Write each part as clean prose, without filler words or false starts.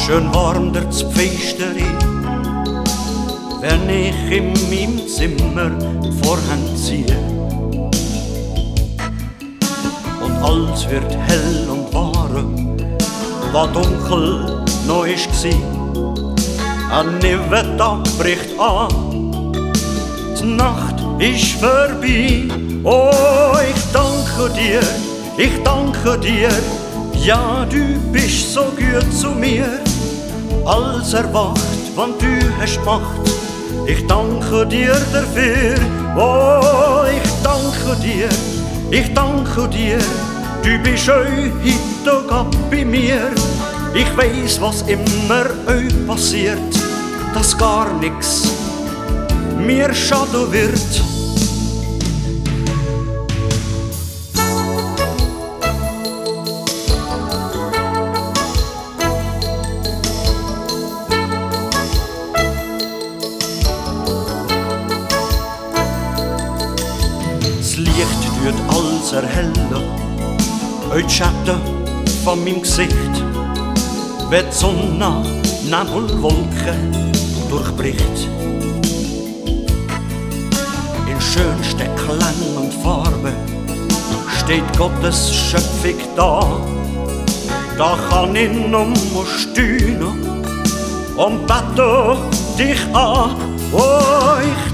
Schön warm der Pfeisterei, wenn ich in meinem Zimmer Vorhang ziehe. Und alles wird hell und warm, was dunkel noch ist gsi. Ein neuer Tag bricht an, die Nacht ist vorbei. Oh, ich danke dir, ja, du bist so gut zu mir. Alles erwacht, wann du hast Macht. Ich danke dir dafür. Oh, ich danke dir, du bist heute Gott bei mir. Ich weiss, was immer euch passiert, dass gar nix mir schaden wird. Das Licht tut alles erhellen, euch die Schatten von meinem Gesicht. Wenn die Sonne Nebelwolken durchbricht. In schönsten Klängen und Farben steht Gottes Schöpfung da. Da kann ich nur staunen und bete dich an. Oh, ich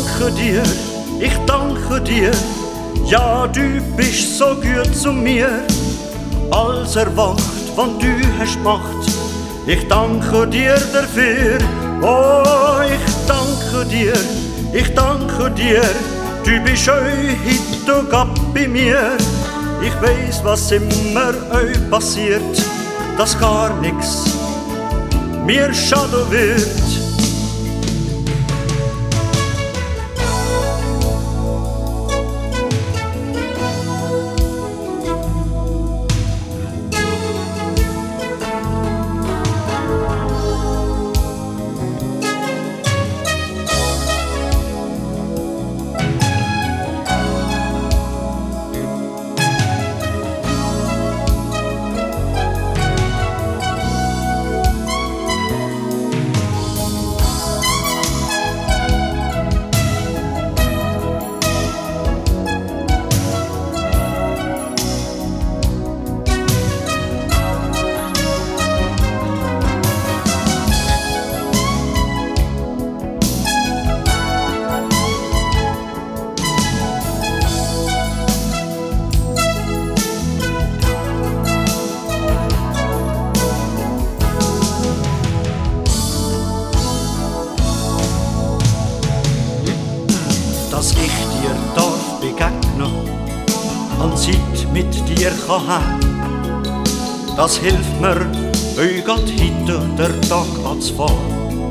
danke dir, ja, du bist so gut zu mir. Alles erwacht, wann du hast Macht. Ich danke dir dafür. Oh, ich danke dir, du bist heute Gott bei mir. Ich weiss, was immer euch passiert, dass gar nix mir schaden wird. Dass ich dir darf begegnen, an Zeit mit dir kann haben. Das hilft mir, euch Gott heute der Tag anzufahren.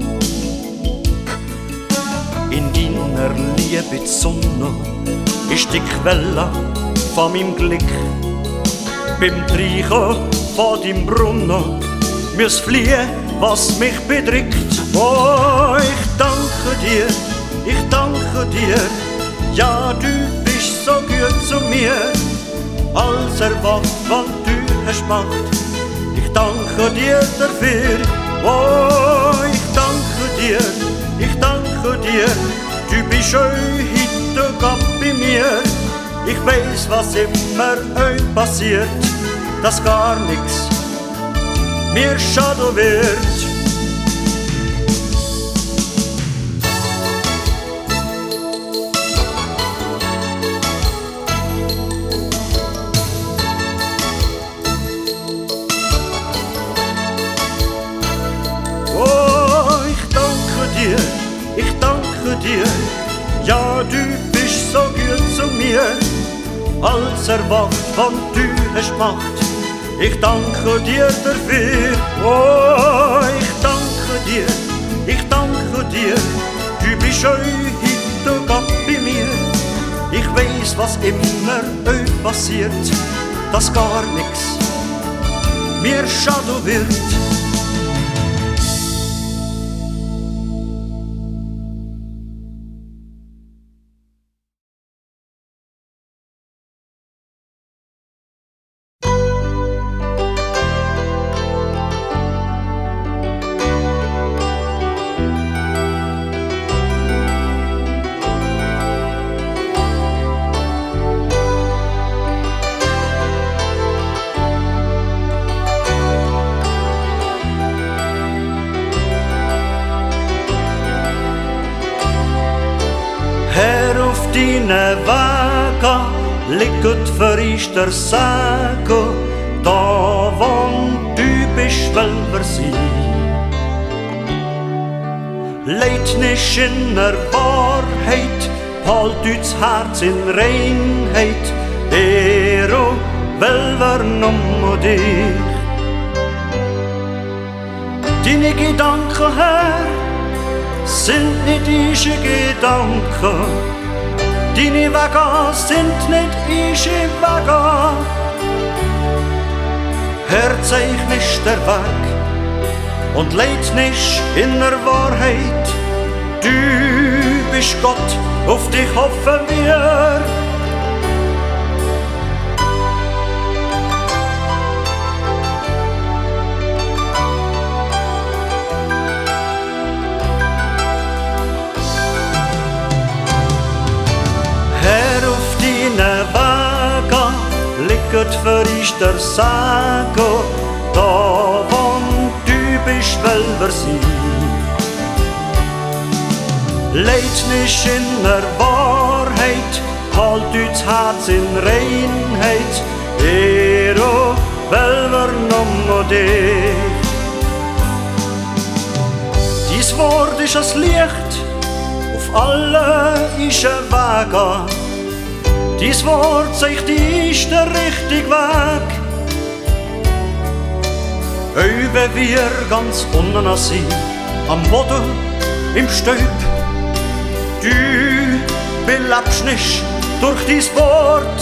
In deiner Liebe die Sonne ist die Quelle von meinem Glück. Beim Treichen von deinem Brunnen muss fliehen, was mich bedrückt. Oh, ich danke dir, ja, du bist so gut zu mir. Alles erwacht, wann du hast Macht. Ich danke dir dafür. Oh, ich danke dir, du bist heute Gott bei mir. Ich weiss, was immer euch passiert, dass gar nix mir schaden wird. Ich danke dir, ja, du bist so gut zu mir. Alles erwacht, wann du hast Macht. Ich danke dir dafür. Oh, ich danke dir, du bist heute Gott bei mir. Ich weiss, was immer euch passiert, dass gar nix mir schaden wird. deinen Wegen liegt vereischter Sagen, da wohnt typisch Welversee. Leid nicht in der Wahrheit, halt uns Herz in Reinheit, Ero Welver nummer dich. Deine Gedanken, Herr, sind nicht ische Gedanken, deine Wege sind nicht ische Wege. Herr, zeig nicht der Weg und leid nicht in der Wahrheit. Du bist Gott, auf dich hoffen wir. Herr, auf deinen Wegen liegt vereischter Sagen, da wohnt typisch Welversee. Leid nicht in der Wahrheit, halt uns Herz in Reinheit, Ero Welver nummer dich. Dies Wort ist das Licht auf alle ischen Wege. Dies Wort zeigt ist der richtige Weg. Wenn wir ganz unten sind, am Boden, im Staub, du belebst nicht durch dies Wort.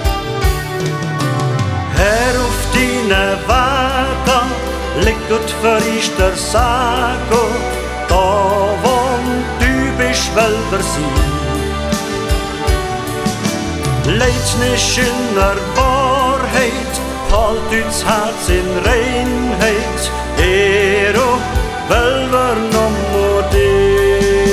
Herr, auf deinen Wegen liegt vereischter Sagen, da wohnt typisch Welversee. Leid nicht in der Wahrheit, halt uns Herz in Reinheit, Ero Welver nummer dich.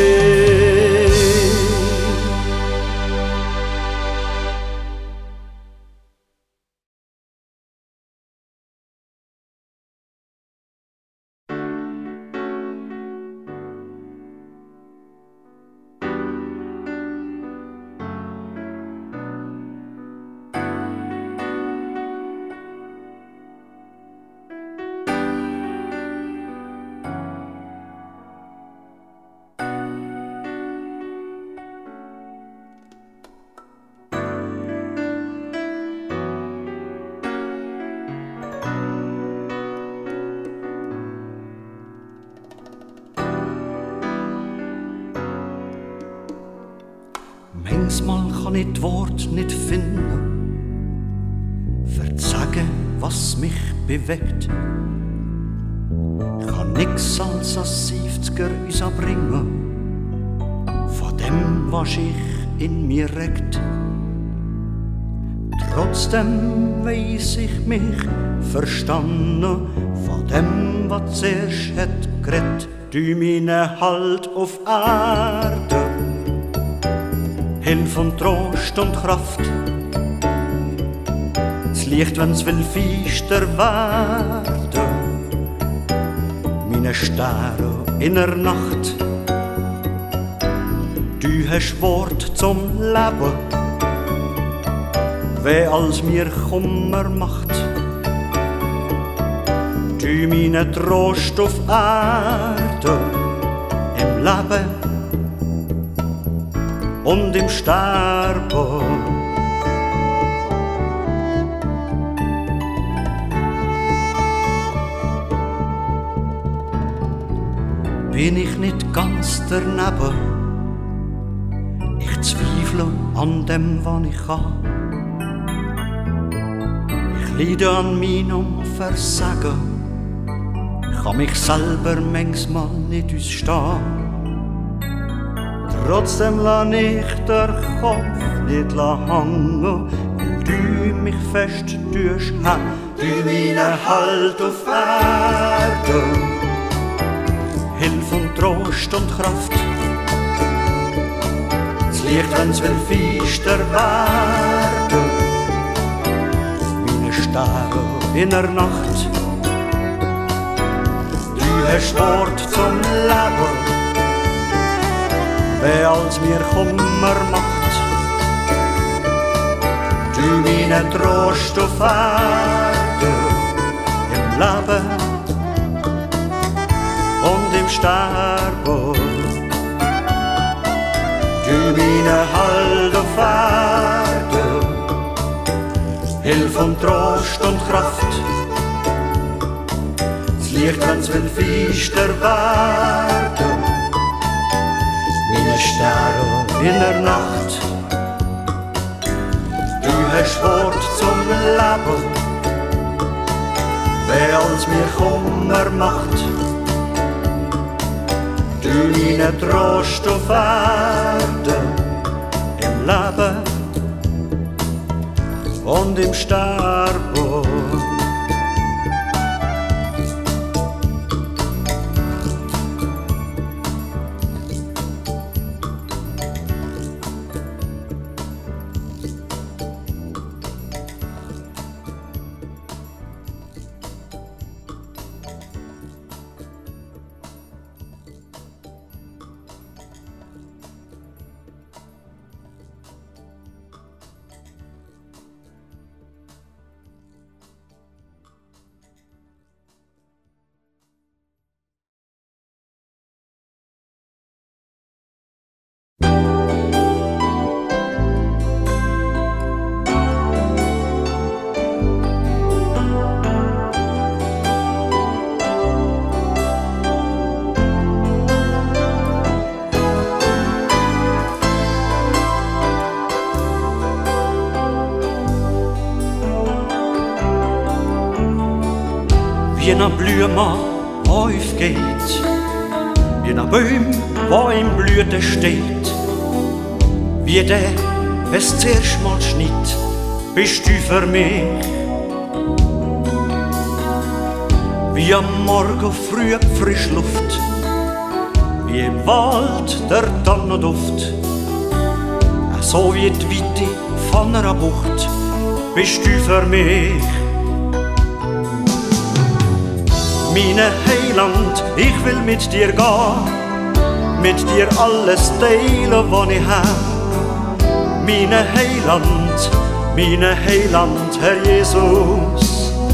Manchmal kann ich das Wort nicht finden, für zu sagen, was mich bewegt. Ich kann nix als ein 70er bringen, von dem, was ich in mir regt. Trotzdem weiss ich mich verstanden, von dem, was zuerst hat geredet. Du meine Halt auf Erde, Hilf und Trost und Kraft. Das Licht, wenn's will feister werden, meine Sterne in der Nacht. Du hast Wort zum Leben, wer als mir Kummer macht. Du meine Trost auf Erde, im Leben und im Sterben. Bin ich nicht ganz daneben, ich zweifle an dem, was ich kann. Ich leide an meinem Versagen, ich kann mich selber manchmal nicht ausstehen. Trotzdem lass ich der Kopf nicht hängen, weil du mich fest durchhältst. Du meine Halt auf Erde, Hilf und Trost und Kraft. Das Licht, wenn's will feister werden, meine Sterne in der Nacht. Du hast Wort zum Leben, wer als mir Kummer macht. Du meine Trost auf Erde, im Leben und im Sterben. Du meine Halt auf Erde, Hilf und Trost und Kraft. Das Licht, wenn's will finster werden, meine Sterne in der Nacht. Du hast Wort zum Leben, wer als mir Kummer macht. Du meine Trost auf Erde, im Leben und im Sterben. Wie ein Blume aufgeht, wie ein Baum, wo in Blüte steht, wie der, wes zuerst mal schnitt, bist du für mich. Wie am Morgen früh frisch Luft, wie im Wald der Tannenduft, so wie die Weite von einer Bucht, bist du für mich. Meine Heiland, ich will mit dir gehen, mit dir alles teilen, was ich hab. Meine Heiland, Herr Jesus.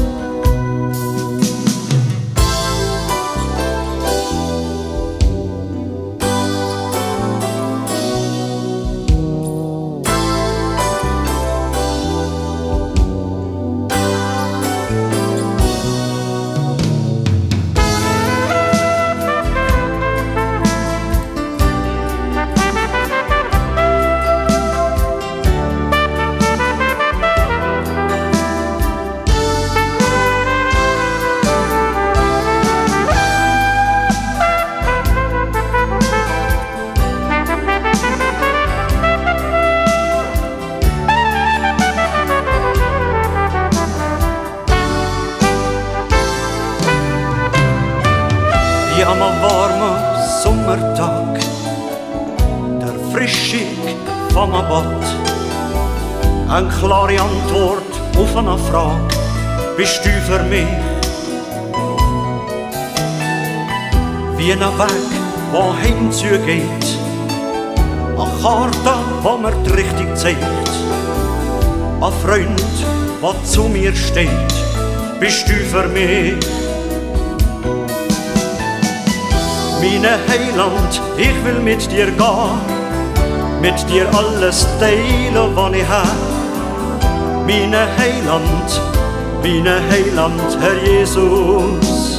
Wie am warmen Sommertag, der Frischig vom Bad, eine klare Antwort auf eine Frage, bist du für mich. Wie ein Weg, der hinzugeht, eine Karte, die mir die Richtung zeigt, ein Freund, der zu mir steht, bist du für mich. Meine Heiland, ich will mit dir gehen, mit dir alles teilen, was ich hab. Meine Heiland, Herr Jesus.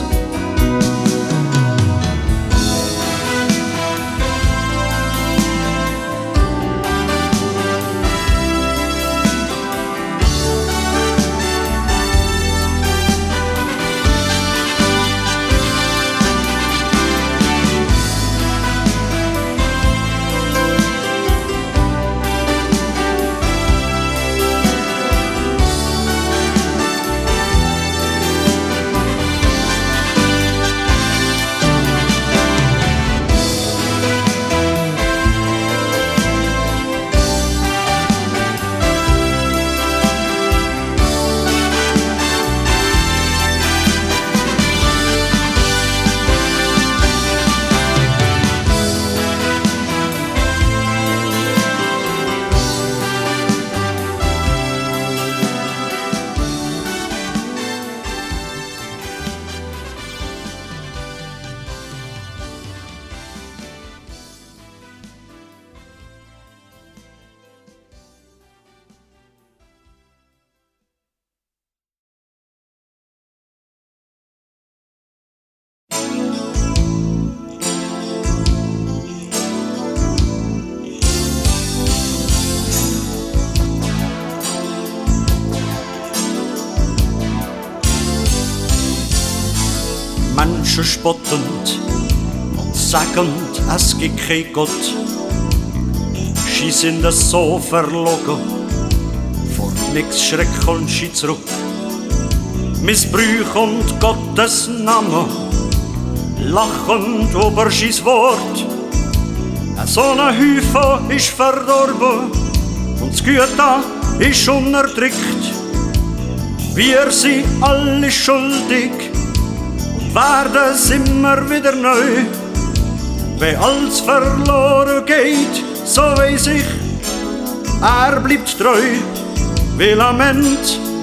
Menschen spottend und sagend, es gibt kein Gott. Sie sind so verlogen, vor nix Schreck kommt sie zurück. Missbrauch und Gottes Name, lachend über sein Wort. So ein Haufen ist verdorben und das Gute ist unterdrückt. Wir sind alle schuldig und werden es immer wieder neu. Wenn alles verloren geht, so weiss ich, er bleibt treu. Weil am Ende,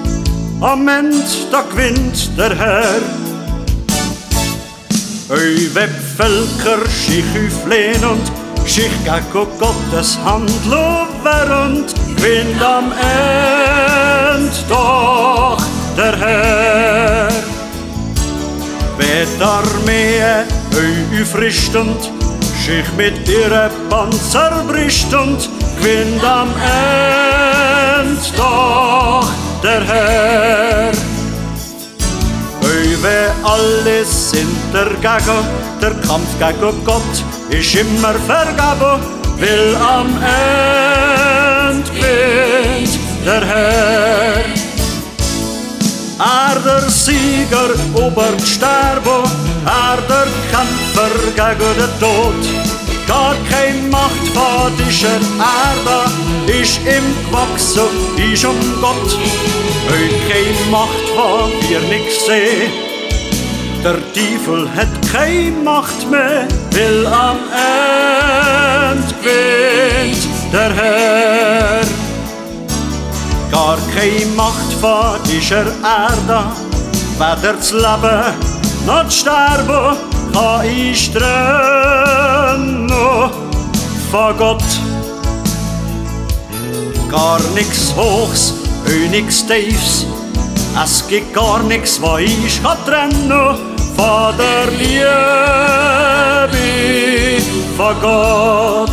da gewinnt der Herr. Eu Webvölker, sich auflehnen und sich gegen Gottes Handeln während, gewinnt am Ende doch der Herr. Wenn die Armee eu aufrichtend, sich mit ihren Panzer brüstend, gewinnt am Ende doch der Herr. Wenn alles hintergegen, der Kampf gegen Gott ist immer vergeben, weil am Ende gewinnt der Herr. Der Sieger über die Sterbe, der Kämpfer gegen den Tod. Gar keine Macht von dieser Erde ist ihm gewachsen, ist Gott. Keine Macht, von wir nix sehen. Der Teufel hat keine Macht mehr, weil am Ende gewinnt der Herr. Gar keine Macht von dieser Erde, weder das Leben noch das Sterben, kann ich trennen von Gott. Gar nichts Hochs, nichts Tiefs, es gibt gar nichts, was ich trennen von der Liebe von Gott.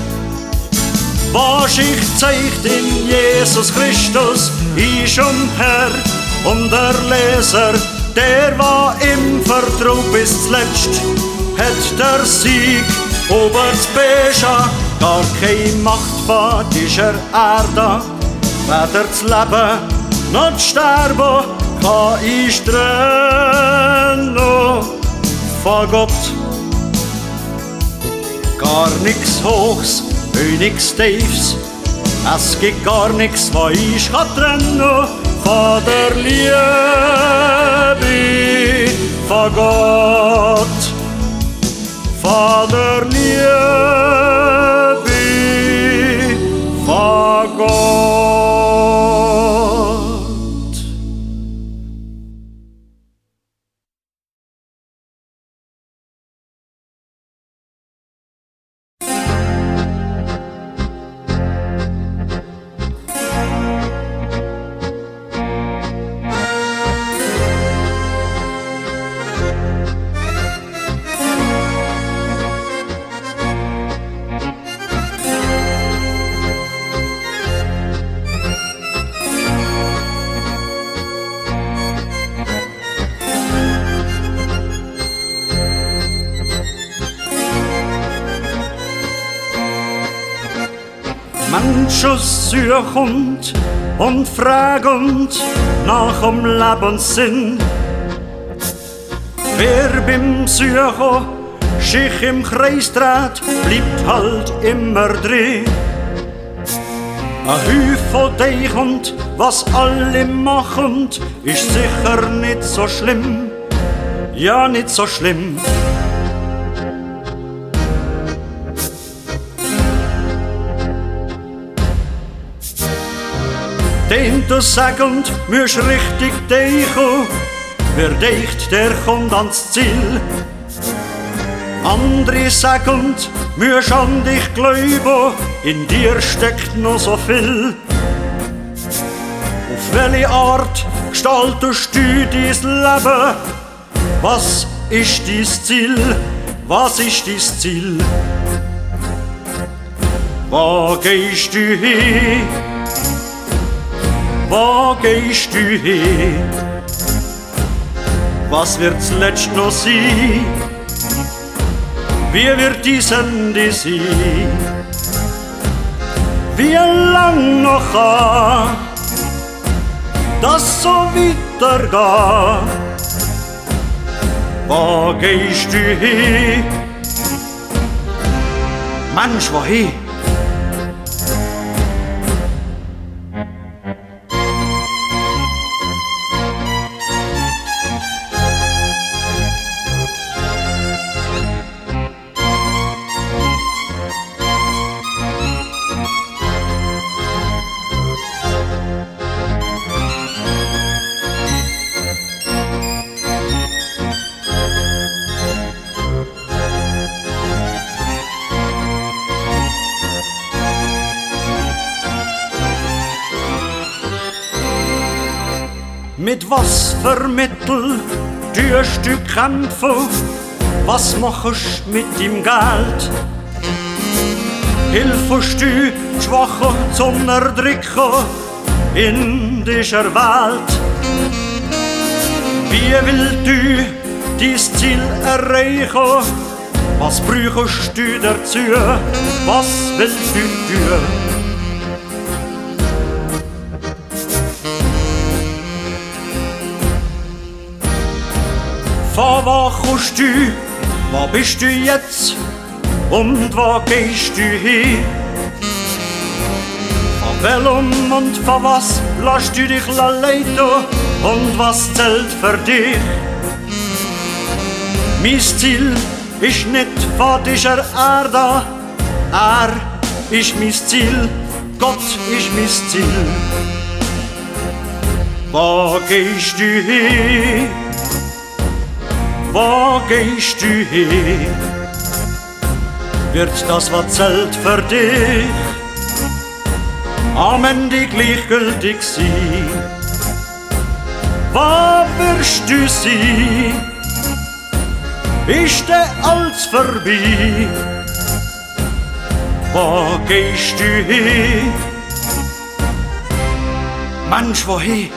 Was ich zeigt in Jesus Christus, ist Herr und der Leser, der war im Vertrauen bis zuletzt, hat der Sieg über das Böse. Gar keine Macht von dieser Erde, weder das Leben noch das Sterben, kann ich trennen von Gott. Gar nichts Hochs, nichts Tiefs, es gibt gar nichts, was ich trennen von der Liebe von Gott, von der Liebe von Gott. Manches suchend und fragend nach dem Lebenssinn. Wer beim Suchen sich im Kreis dreht, bleibt halt immer drin. Ein Haufen deichend, was alle machen, ist sicher nicht so schlimm, ja nicht so schlimm. Den du sagend, müsst richtig deichen, wer deicht, der kommt ans Ziel. Andere sagend, müsst an dich glauben, in dir steckt noch so viel. Auf welche Art gestaltest du dein Leben? Was ist dein Ziel? Was ist dein Ziel? Wo gehst du hin? Wo gehst du hin? Was wird's letzt noch sein? Wie wird dies Ende sein? Wie lang noch kann das so weitergehen? Wo gehst du hin? Mensch, wohin? Mit was für Mittel tust du kämpfen? Was machst du mit dem Geld? Hilfst du Schwachen zum Erdrücken in dieser Welt? Wie willst du dein Ziel erreichen? Was brauchst du dazu? Was willst du tun? Von wo kommst du? Wo bist du jetzt? Und wo gehst du hin? Von welchem und von was lässt du dich leiten? Und was zählt für dich? Mein Ziel ist nicht von dieser Erde. Er ist mein Ziel, Gott ist mein Ziel. Wo gehst du hin? Wo gehst du hin? Wird das, was zählt für dich, am Ende gleichgültig sein? Wo wirst du sein? Ist der alles vorbei? Wo gehst du hin? Mensch, wohin?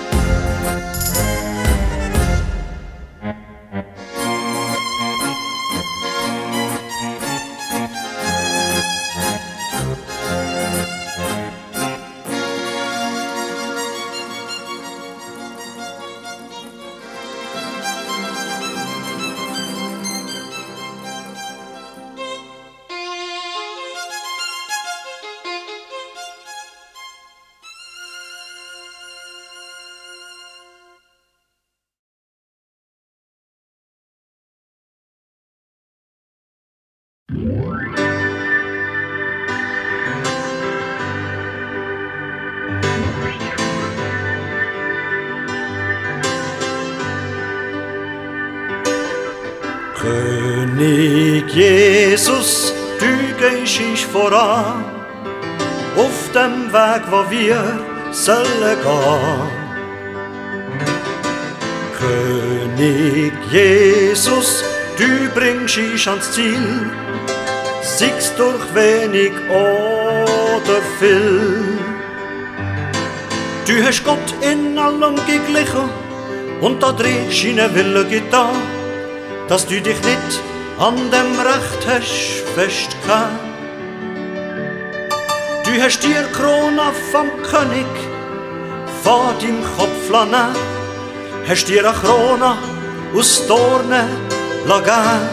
König Jesus, du gehst voran, auf dem Weg, wo wir sollen gehen. König Jesus, du bringst uns ans Ziel, sie's durch wenig oder viel. Du hast Gott in allem geglichen und da drin scheinen Wille getan, dass du dich nicht an dem Recht hast festgehalten. Du hast dir Krone vom König vor deinem Kopf lassen, hast dir eine Krone aus Dornen lassen.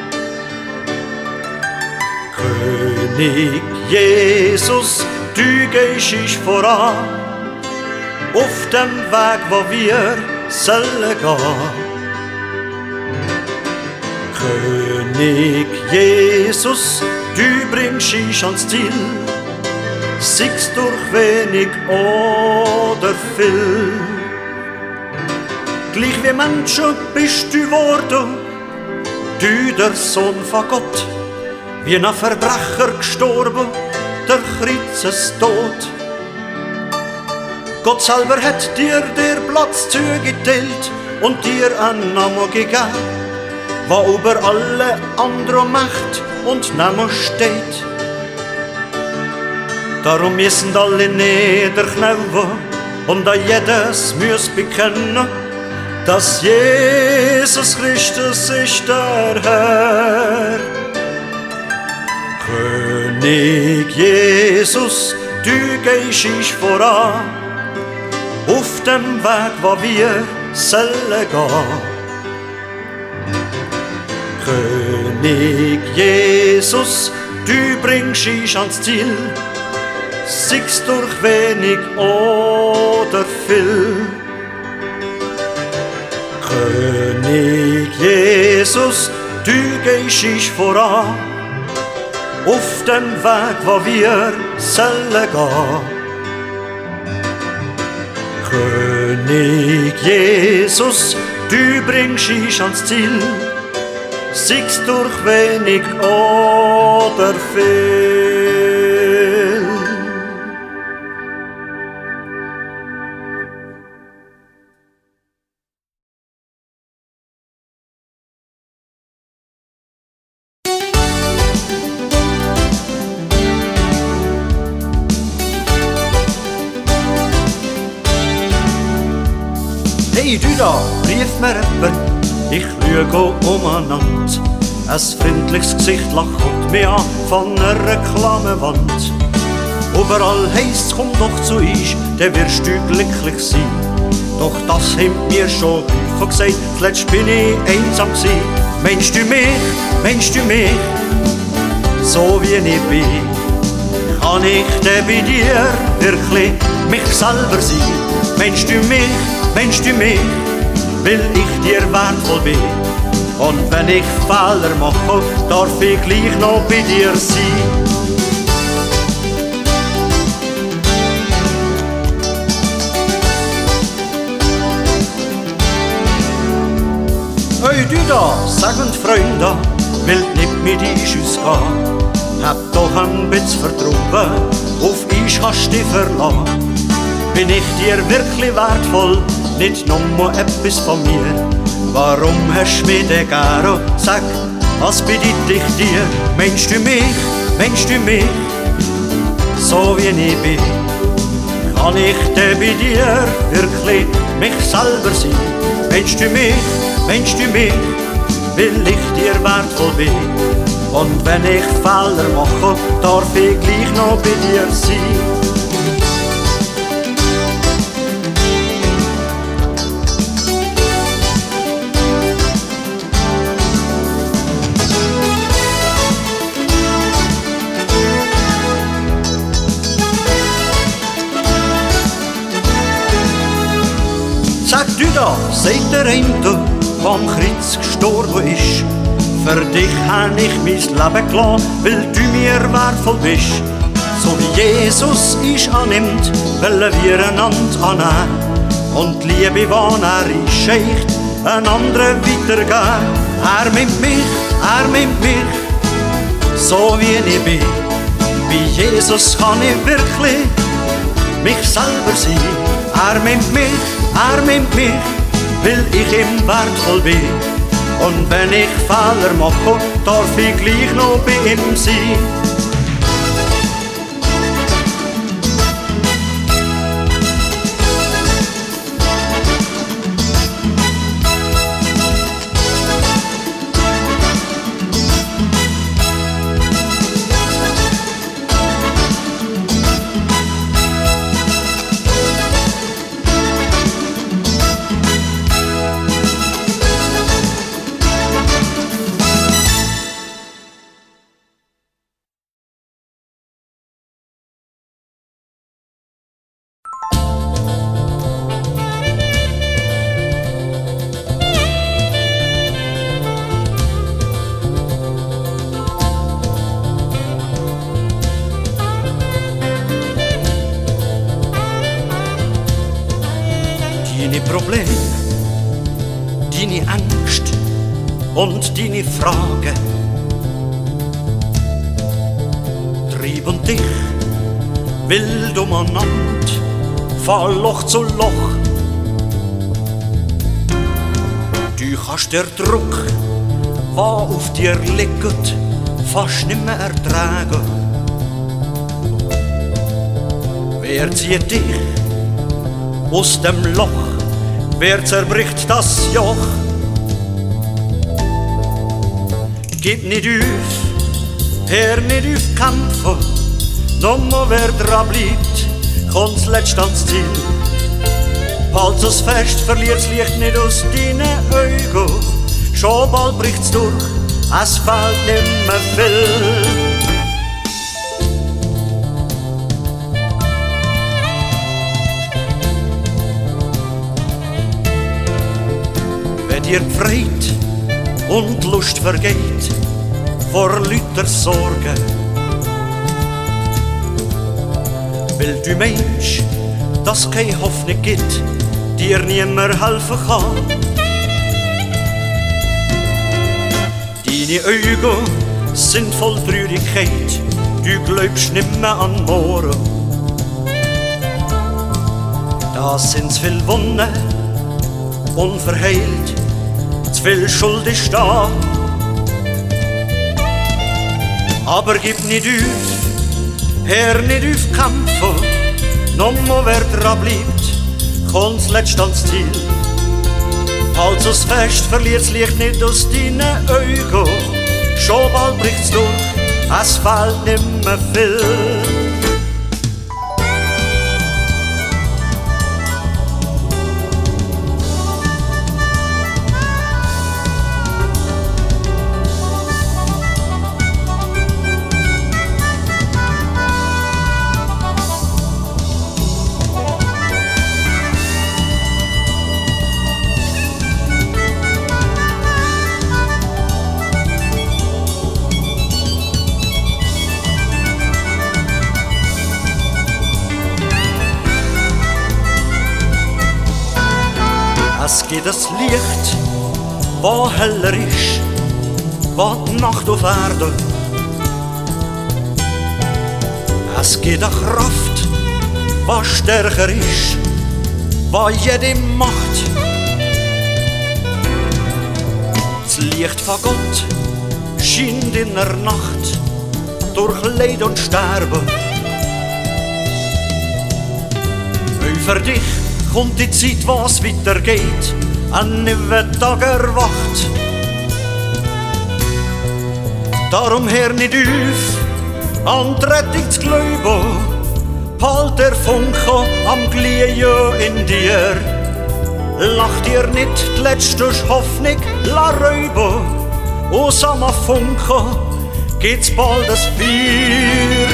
König Jesus, du gehst voran, auf dem Weg, wo wir sollen gehen. König Jesus, du bringst uns ans Ziel, sie's durch wenig oder viel. Gleich wie Menschen bist du geworden, du der Sohn von Gott, wie ein Verbrecher gestorben, der Kreuzestod. Gott selber hat dir den Platz zugeteilt und dir einen Namen gegeben, wo über alle andere Macht und Namen steht. Darum müssen alle niederknien und an jedes muss bekennen, dass Jesus Christus ist der Herr. König Jesus, du gehst uns voran, auf dem Weg, wo wir sollen gehen. König Jesus, du bringst uns ans Ziel, sei's durch wenig oder viel. König Jesus, du gehst uns voran, auf dem Weg, wo wir sollen gehen. König Jesus, du bringst uns ans Ziel, sei's durch wenig oder viel. Hey du da, rief mir jemand, ich schaue umeinander. Ein freundliches Gesicht lacht mir an von einer Reklamewand. Überall heisst's, komm doch zu uns, dann wirst du glücklich sein. Doch das haben mir schon häufig gesagt, zuletzt bin ich einsam gsi. Meinst du mich, so wie ich bin? Kann ich denn bei dir wirklich mich selber sein? Meinst du mich, weil ich dir wertvoll bin? Und wenn ich Fehler mache, darf ich gleich noch bei dir sein. Hey du da, sagend Freunde, wollt nicht mit uns ausgehen. Hab doch ein bisschen Vertrauen, auf uns kannst du dich verlassen. Bin ich dir wirklich wertvoll, nicht nur etwas von mir? Warum hast du mich denn gern? Sag, was bedeutet ich dir? Meinst du mich, so wie ich bin? Kann ich denn bei dir wirklich mich selber sein? Meinst du mich, weil ich dir wertvoll bin? Und wenn ich Fehler mache, darf ich gleich noch bei dir sein. Sag du da, sagt der eine, der am Kreuz gestorben ist. Für dich hab ich mein Leben gelassen, weil du mir wertvoll bist. So wie Jesus uns annimmt, wollen wir einander annehmen. Und die Liebe, die er einschenkt, einen anderen weitergeben. Er nimmt mich, so wie ich bin. Bei Jesus kann ich wirklich mich selber sein. Er nimmt mich, weil ich ihm wertvoll bin. Und wenn ich Fehler mache, darf ich gleich noch bei ihm sein. Deine Probleme, deine Angst und deine Fragen treiben dich wild umeinander, von Loch zu Loch. Du kannst den Druck, der auf dir liegt, fast nicht mehr ertragen. Wer zieht dich aus dem Loch? wer zerbricht das Joch? Gib nicht auf, hör nicht auf kämpfen, nur wer dran bleibt, kommt's letzt ans Ziel. Halt's es fest, verlier's Licht nicht aus deinen Augen, schon bald bricht's durch, es fehlt nimmer viel. Wenn dir die Freude und die Lust vergeht, vor lauter Sorgen, weil du meinst, dass keine Hoffnung gibt, dir niemand helfen kann. Deine Augen sind voll Traurigkeit, du glaubst nimmer an morgen. Da sind zu viel Wunden, unverheilt, zu viel Schuld ist da. Aber gib nicht auf, hör nicht auf kämpfen, nur wer dran bleibt, kommt's letzt ans Ziel. Halt's es fest, verlier's Licht nicht aus deinen Augen, schon bald bricht's durch, es fehlt nimmer viel. Es geht das Licht, wo heller ist, wo die Nacht auf Erde. Es geht eine Kraft, wo stärker ist, wo jede Macht. Das Licht von Gott scheint in der Nacht durch Leid und Sterben. Über dich kommt die Zeit, was weitergeht, ein neuer Tag erwacht. Darum hör nicht auf, an die Rettung zu glauben, halt der Funke am Glühen in dir. Lach dir nicht die letzte Hoffnung, la räuben, aus am Funke geht's bald das Bier.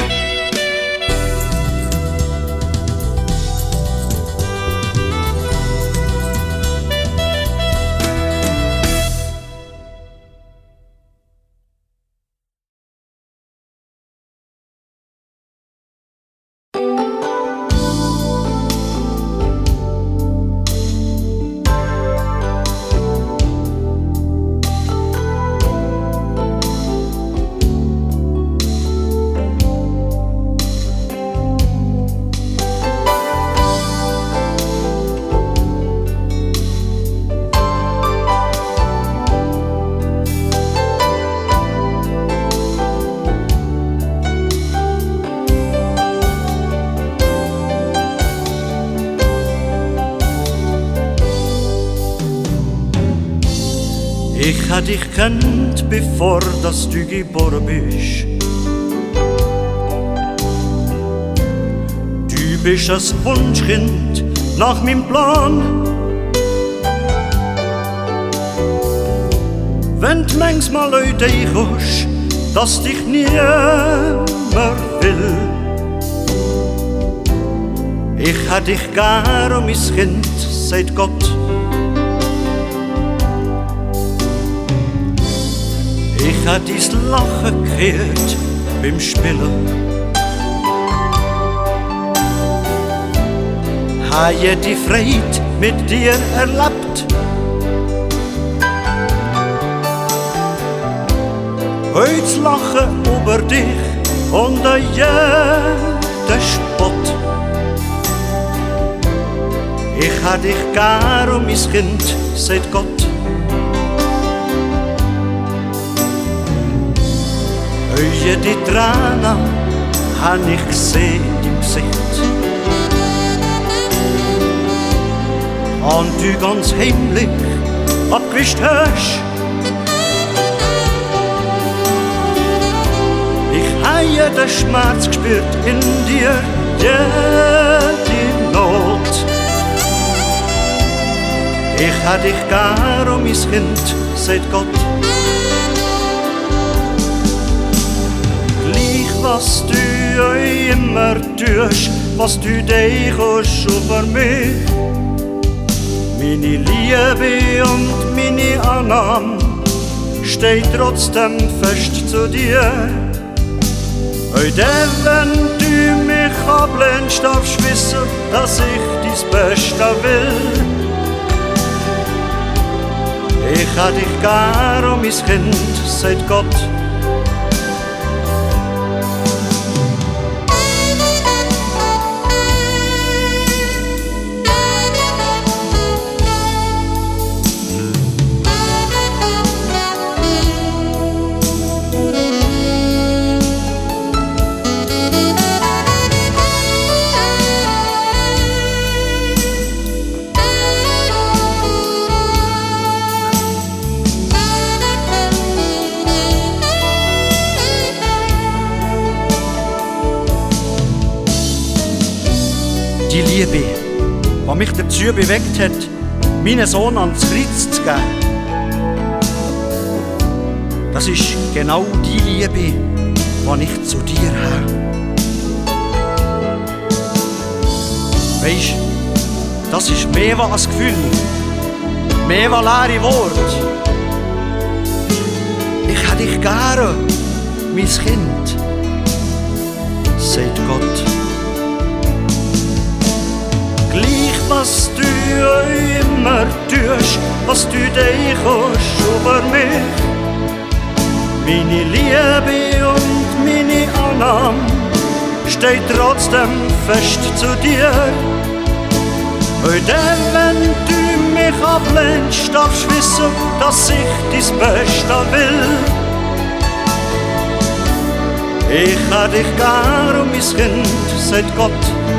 Ich hab dich kennt, bevor dass du geboren bist. Du bist das Wunschkind nach meinem Plan. Wenn du manchmal Leute kommst, dass dich niemand will. Ich hab dich gern um mein Kind, sagt Gott. Ich hab dein Lachen gehört beim Spielen. Hab die Freude mit dir erlebt. Heute lachen über dich und an jeden Spott. Ich hab dich gern um mein Kind, sagt Gott. Die Tränen hab ich gesehen im Gesicht. und du ganz heimlich abgewischt hast. Ich habe jeden Schmerz gespürt in dir, jede Not. Ich habe dich gern, mein Kind, sagt Gott. Gleich was du immer tust, was du denkst über mich. Meine Liebe und meine Annahme steht trotzdem fest zu dir. Heute, wenn du mich ablehnst, darfst du wissen, dass ich dein Beste will. Ich hab dich gern, mein Kind, sagt Gott. Die Liebe, die mich dazu bewegt hat, meinen Sohn ans Kreuz zu geben, das ist genau die Liebe, die ich zu dir habe. Weisst, das ist mehr als ein Gefühl, mehr als leere Worte. Ich habe dich gern, mein Kind, sagt Gott. Gleich was du immer tust, was du denkst über mich. Meine Liebe und meine Annahme steht trotzdem fest zu dir. Heute, wenn du mich ablehnst, darfst du wissen, dass ich dein Beste will. Ich hab dich gern, mein Kind, sagt Gott.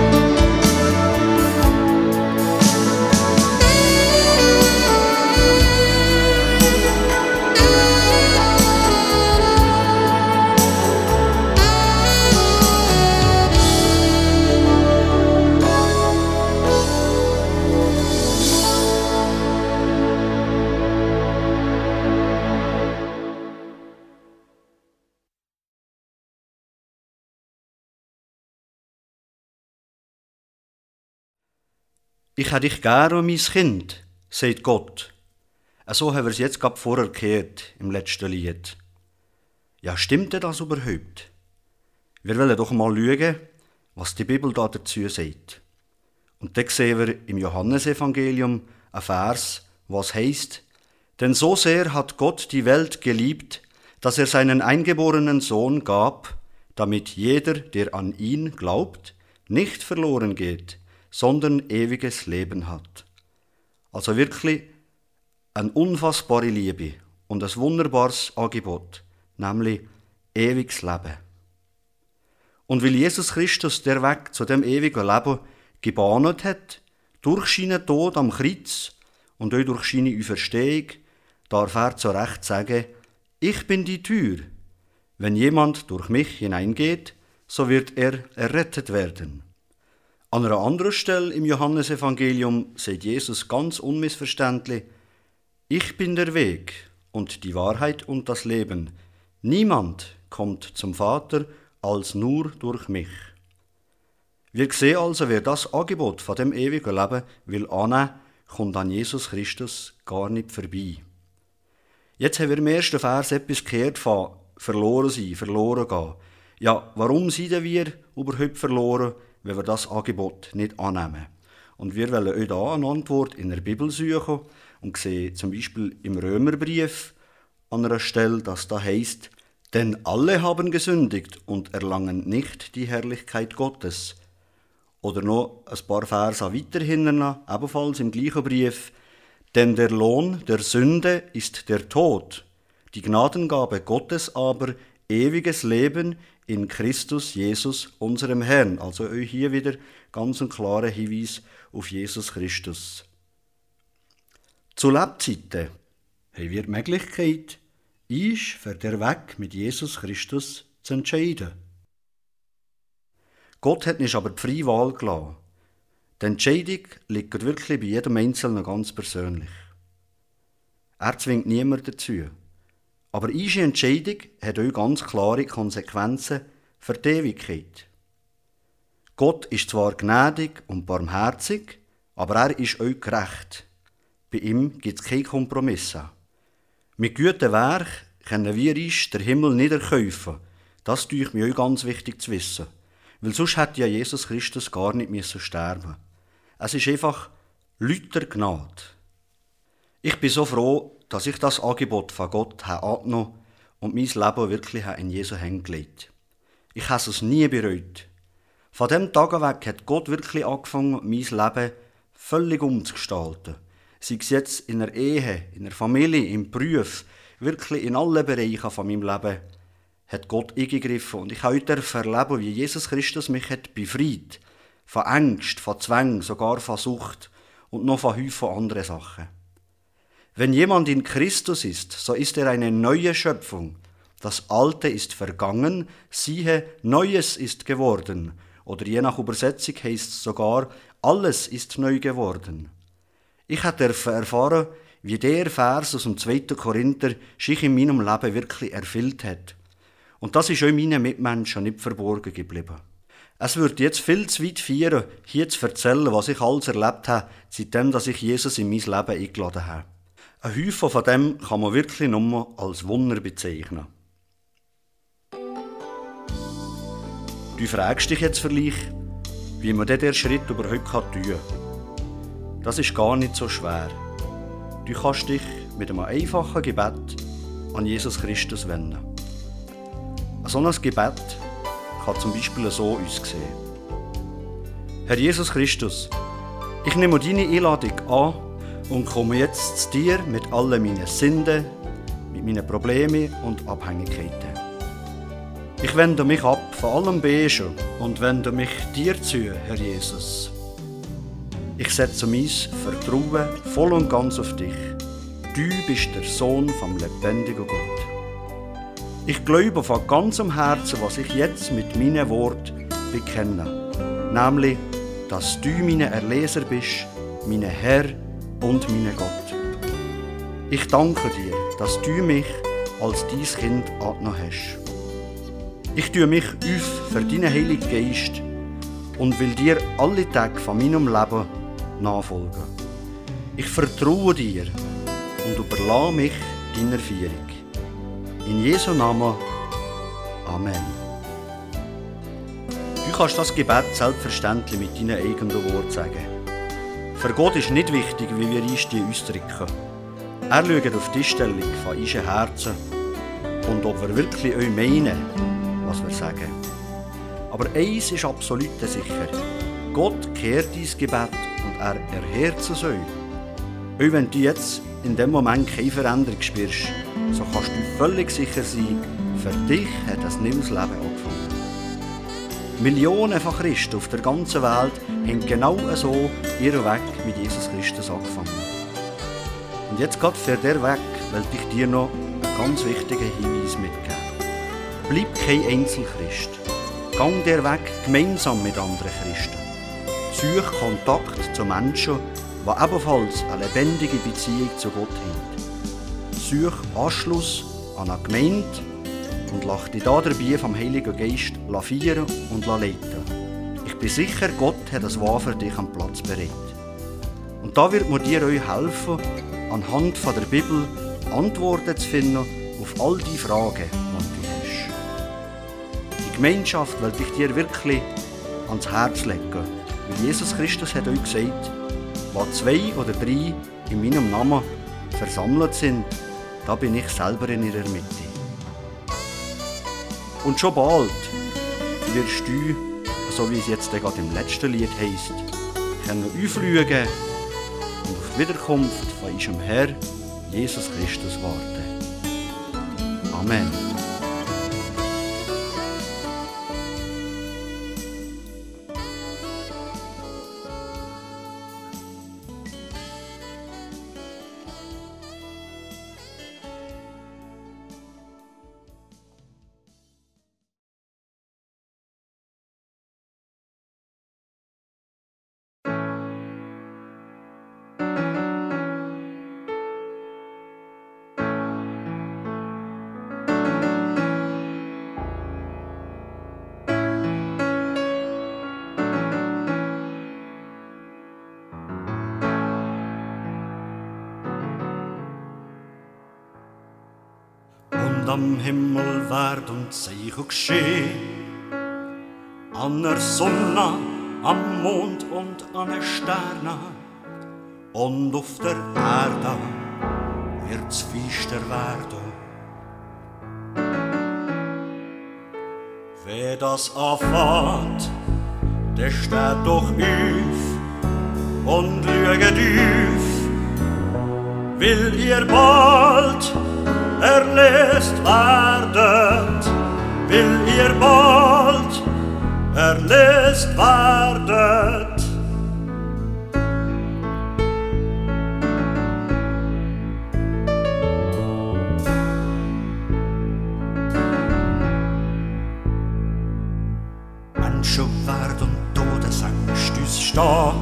Ich habe dich gern, mein Kind, sagt Gott. So haben wir es jetzt gerade vorher gehört, im letzten Lied. Ja, stimmt denn das überhaupt? Wir wollen doch mal schauen, was die Bibel da dazu sagt. Und da sehen wir im Johannesevangelium einen Vers, was heißt: Denn so sehr hat Gott die Welt geliebt, dass er seinen eingeborenen Sohn gab, damit jeder, der an ihn glaubt, nicht verloren geht, sondern ewiges Leben hat. Also wirklich eine unfassbare Liebe und ein wunderbares Angebot, nämlich ewiges Leben. Und weil Jesus Christus der Weg zu dem ewigen Leben gebahnt hat, durch seinen Tod am Kreuz und auch durch seine Auferstehung, darf er zu Recht sagen: Ich bin die Tür. Wenn jemand durch mich hineingeht, so wird er errettet werden. An einer anderen Stelle im Johannesevangelium sagt Jesus ganz unmissverständlich: Ich bin der Weg und die Wahrheit und das Leben. Niemand kommt zum Vater als nur durch mich. Wir sehen also, wer das Angebot von dem ewigen Leben will annehmen, kommt an Jesus Christus gar nicht vorbei. Jetzt haben wir im ersten Vers etwas gehört von verloren sein, verloren gehen. Ja, warum sind wir überhaupt verloren, wenn wir das Angebot nicht annehmen? Und wir wollen euch da eine Antwort in der Bibel suchen und sehen zum Beispiel im Römerbrief an einer Stelle, dass da heißt: Denn alle haben gesündigt und erlangen nicht die Herrlichkeit Gottes. Oder noch ein paar Verse weiter hinten, ebenfalls im gleichen Brief: Denn der Lohn der Sünde ist der Tod, die Gnadengabe Gottes aber ewiges Leben in Christus Jesus, unserem Herrn. Also hier wieder ganz ein klarer Hinweis auf Jesus Christus. Zu Lebzeiten haben wir die Möglichkeit, uns für den Weg mit Jesus Christus zu entscheiden. Gott hat uns aber die freie Wahl gelassen. Die Entscheidung liegt wirklich bei jedem Einzelnen ganz persönlich. Er zwingt niemanden dazu. Aber unsere Entscheidung hat auch ganz klare Konsequenzen für die Ewigkeit. Gott ist zwar gnädig und barmherzig, aber er ist auch gerecht. Bei ihm gibt es keine Kompromisse. Mit guten Werk können wir uns den Himmel nicht erkaufen. Das ist mir auch ganz wichtig zu wissen. Weil sonst hätte ja Jesus Christus gar nicht sterben müssen. Es ist einfach lauter Gnade. Ich bin so froh, dass ich das Angebot von Gott angenommen und mein Leben wirklich in Jesu Hände gelegt. Ich habe es nie bereut. Von diesem Tag weg hat Gott wirklich angefangen, mein Leben völlig umzugestalten. Sei es jetzt in der Ehe, in der Familie, im Beruf, wirklich in allen Bereichen von meinem Leben hat Gott eingegriffen. Und ich habe heute erleben, wie Jesus Christus mich hat befreit. Von Angst, von Zwang, sogar von Sucht und noch von Häufen anderen Sachen. Wenn jemand in Christus ist, so ist er eine neue Schöpfung. Das Alte ist vergangen, siehe, Neues ist geworden. Oder je nach Übersetzung heisst es sogar, alles ist neu geworden. Ich habe erfahren, wie der Vers aus dem 2. Korinther sich in meinem Leben wirklich erfüllt hat. Und das ist auch meinen Mitmenschen nicht verborgen geblieben. Es würde jetzt viel zu weit führen, hier zu erzählen, was ich alles erlebt habe, seitdem dass ich Jesus in mein Leben eingeladen habe. Ein Häufchen von dem kann man wirklich nur als Wunder bezeichnen. Du fragst dich jetzt vielleicht, wie man diesen Schritt überhaupt tun kann. Das ist gar nicht so schwer. Du kannst dich mit einem einfachen Gebet an Jesus Christus wenden. So ein Gebet kann zum Beispiel so aussehen. Herr Jesus Christus, ich nehme deine Einladung an und komme jetzt zu dir mit allen meinen Sünden, mit meinen Problemen und Abhängigkeiten. Ich wende mich ab von allem Bösen und wende mich dir zu, Herr Jesus. Ich setze mein Vertrauen voll und ganz auf dich. Du bist der Sohn vom lebendigen Gott. Ich glaube von ganzem Herzen, was ich jetzt mit meinen Worten bekenne, nämlich, dass du mein Erlöser bist, mein Herr und mein Gott. Ich danke dir, dass du mich als dein Kind angenommen hast. Ich tue mich auf für deinen Heiligen Geist und will dir alle Tage von meinem Leben nachfolgen. Ich vertraue dir und überlasse mich deiner Führung. In Jesu Namen. Amen. Du kannst das Gebet selbstverständlich mit deinen eigenen Worten sagen. Für Gott ist nicht wichtig, wie wir uns die ausdrücken. Er schaut auf die Stellung von unserem Herzen und ob wir wirklich auch meinen, was wir sagen. Aber eins ist absolut sicher. Gott kehrt dein Gebet und er erhört es euch. Auch wenn du jetzt in dem Moment keine Veränderung spürst, so kannst du völlig sicher sein, für dich hat ein neues Leben angefangen. Millionen von Christen auf der ganzen Welt haben genau so ihren Weg mit Jesus Christus angefangen. Und jetzt gerade für diesen Weg will ich dir noch einen ganz wichtigen Hinweis mitgeben. Bleib kein Einzelchrist. Gang den Weg gemeinsam mit anderen Christen. Such Kontakt zu Menschen, die ebenfalls eine lebendige Beziehung zu Gott haben. Such Anschluss an eine Gemeinde und lass dich dabei vom Heiligen Geist führen und leiten. Ich bin sicher, Gott hat das Wahr für dich am Platz bereit. Und da wird mir dir euch helfen, anhand von der Bibel Antworten zu finden auf all die Fragen, die du hast. Die Gemeinschaft will ich dir wirklich ans Herz legen, weil Jesus Christus hat euch gesagt, wo 2 oder 3 in meinem Namen versammelt sind, da bin ich selber in ihrer Mitte. Und schon bald wirst du, so wie es jetzt gerade im letzten Lied heisst, können aufschauen und auf die Wiederkunft von unserem Herr Jesus Christus warten. Amen. am Himmel werd und sich auch geschehen, an der Sonne, am Mond und an den Sternen, und auf der Erde wird's finster werden. Wer das erfahrt, der steht doch auf und lüge tief, will ihr bald erlöst werdet, will ihr bald erlöst werdet. Menschen werden Todesangst uns stehen,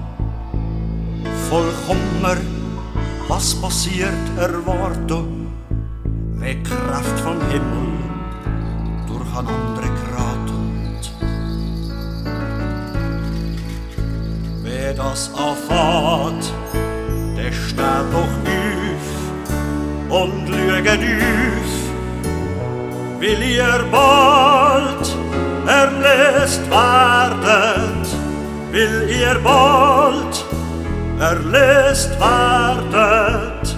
voll Kummer, was passiert, erwarten, wie Kraft vom Himmel durcheinander geraten. Wer das erfahrt, der steht doch auf und lüge auf, will ihr bald erlöst werdet, will ihr bald erlöst werdet.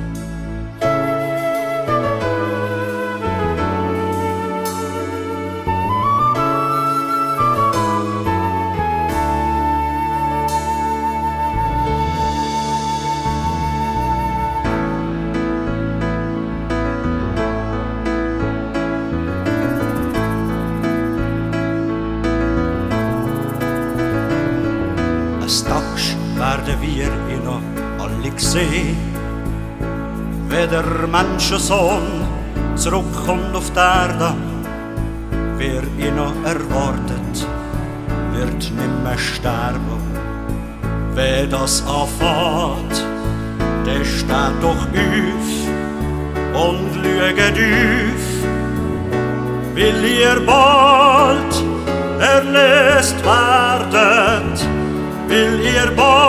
Werden wir ihn alle sehen, wenn der Menschensohn zurückkommt auf die Erde. Wer ihn erwartet, wird nimmer sterben. Wer das erfahrt, der steht doch auf und lüget auf, will ihr bald erlöst werdet, will ihr bald